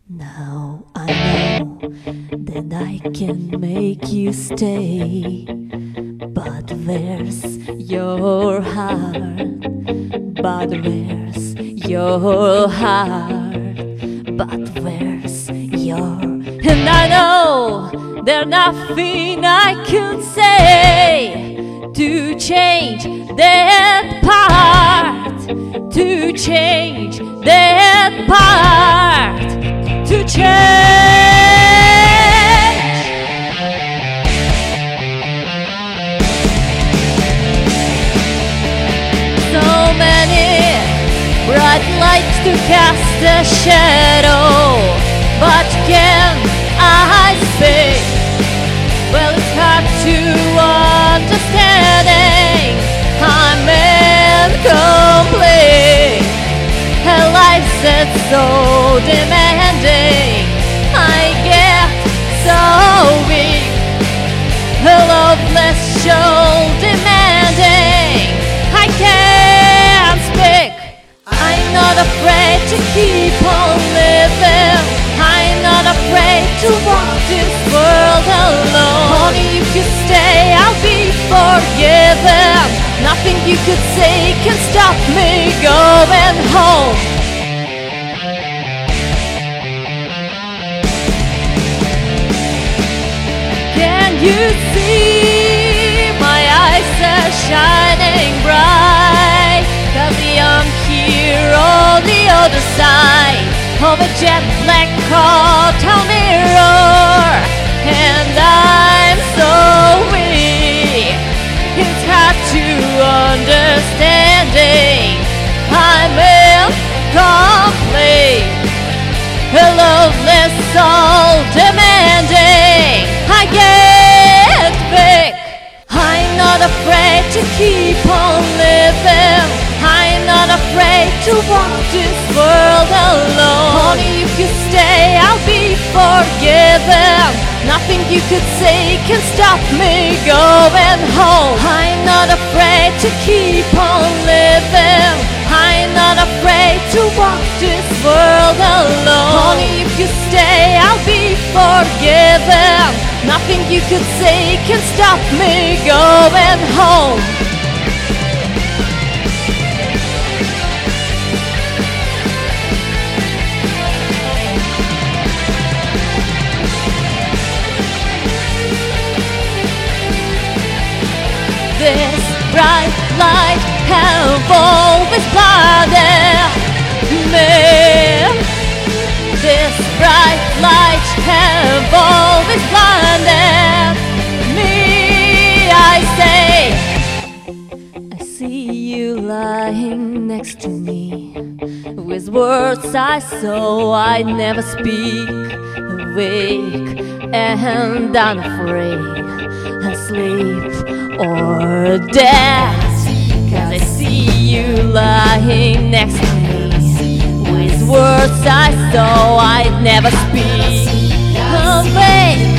Now I know that I can make you stay, but where's your heart? But where's your heart? But where's your... And I know there's nothing I could say to change that part, to change that part, to change. So many bright lights to cast a shadow, but can I speak? Well, it's hard to understanding. I'm incomplete. Her life's so demanding. I get so weak. Her loveless soul demanding. I can't speak. I'm not afraid to keep on living. I'm not afraid to walk this world alone. Honey, if you stay, I'll be forgiven. Nothing you could say can stop me going home. Can you see my eyes are shining bright? 'Cause I'm here on the other side of a jet black hotel mirror, and I'm so weak. It's hard to understanding. I'm incomplete. A loveless soul demanding. I get big. I'm not afraid to keep on living. I'm not afraid to walk this world alone. Honey, if you stay, I'll be forgiven. Nothing you could say can stop me going home. I'm not afraid to keep on living. I'm not afraid to walk this world alone. Honey, if you stay, I'll be forgiven. Nothing you could say can stop me going home. This bright light have always blinded me. This bright light have always blinded me. I say, I see you lying next to me, with words I saw I'd never speak. Awake and unafraid, asleep or dead. 'Cause I see you lying next to me, with words I saw I'd never speak. Awake